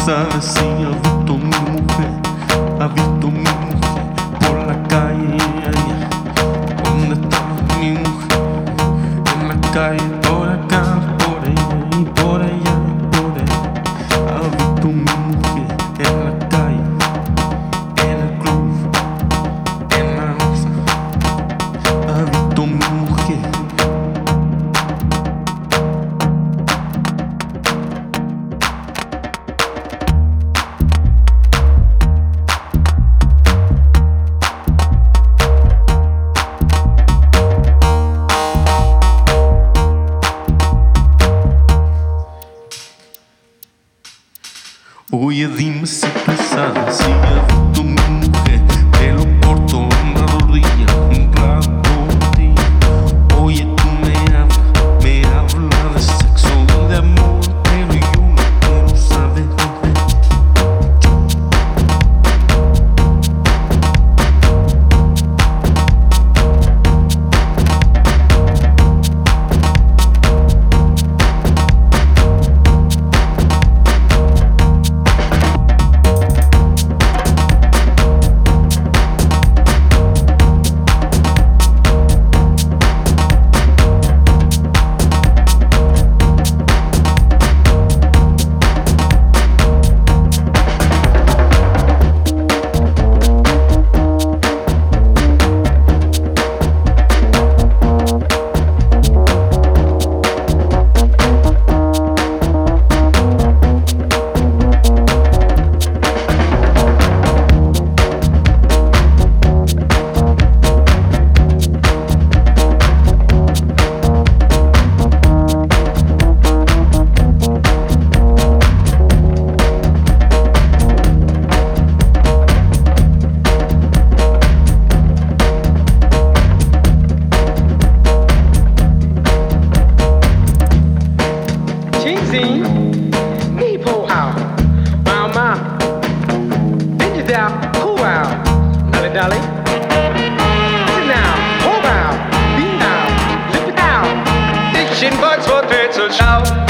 sabe si ha visto mi mujer, ha visto mi mujer por la calle. ¿Dónde está mi mujer? En la calle, por acá, por ella y por allá, por ella. Ha visto mi mujer en la calle, en el club, en la mesa. Ha visto mi mujer. Oye, dime si tú sabes si ha visto mi mujer, pelo corto, una rodilla, un clavo botella. Oye, tú me hablas de sexo, de amor, pero yo no quiero saber. Me pull out, wow, ma. Bend it down, cool out, dolly dolly. Sit down, hold out, be now, lift it out. Diction buds for threads so shout.